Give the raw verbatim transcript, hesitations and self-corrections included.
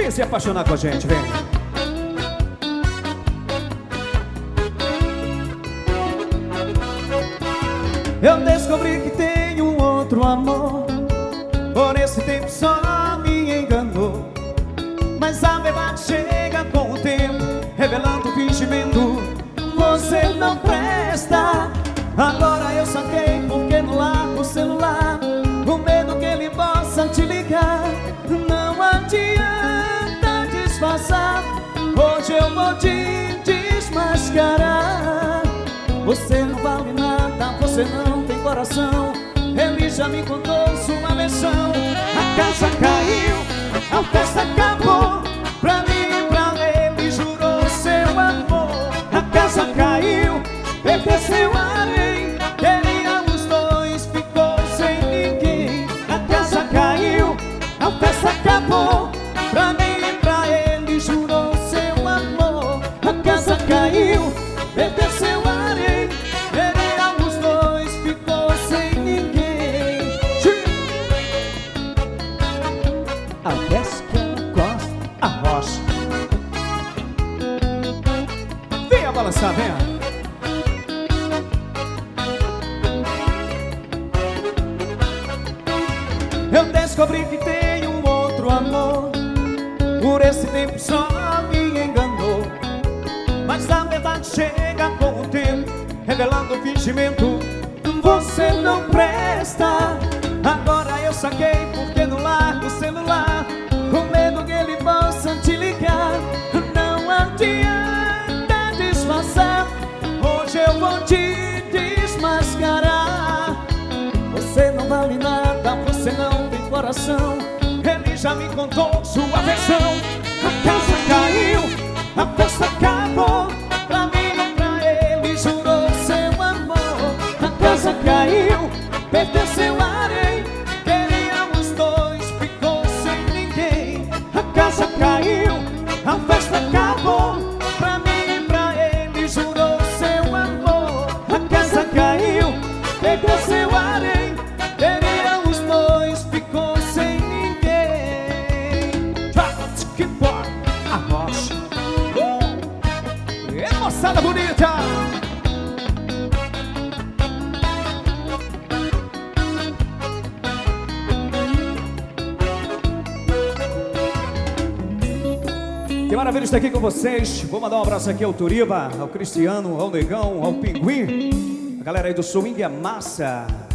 Vem se apaixonar com a gente, vem. Eu descobri que tenho um outro amor, por esse tempo só me enganou. Mas a verdade chega com o tempo, revelando o fingimento. Você não presta. Agora eu saquei porque não largo o celular, o medo que ele possa te ligar. Não adianta disfarçar, hoje eu vou te desmascarar. Você não vale nada, você não tem coração. Ele já me contou sua versão. A casa caiu, a festa acabou. Pra mim e pra ele jurou seu amor. A casa caiu, perdeu seu além. Queria os dois, ficou sem ninguém. A casa caiu, a festa acabou. Pra mim e pra ele jurou seu amor. A casa caiu, perdeu seu além. Queria os dois, ficou sem ninguém. A Jéssica Costa, a rocha. Venha balançar, venha. Eu descobri que tenho um outro amor, por esse tempo só me enganou. Mas a verdade chega com o tempo, revelando o fingimento. Você não presta. Agora eu saquei porque não largo o celular, com medo que ele possa te ligar. Não adianta disfarçar, hoje eu vou te desmascarar. Você não vale nada, você não tem coração. Ele já me contou sua versão. A casa caiu, a festa acabou. Pra mim e pra ele jurou seu amor. A casa caiu, perdeu seu arém. Queria os dois, ficou sem ninguém. A casa caiu, a festa acabou. Pra mim e pra ele jurou seu amor. A casa caiu, perdeu seu arém. Queria os dois, ficou sem ninguém. Que bom, a rocha. Uh! E moçada bonita. Que maravilha estar aqui com vocês. Vou mandar um abraço aqui ao Turiba, ao Cristiano, ao Negão, ao Pinguim, a galera aí do Swing é Massa.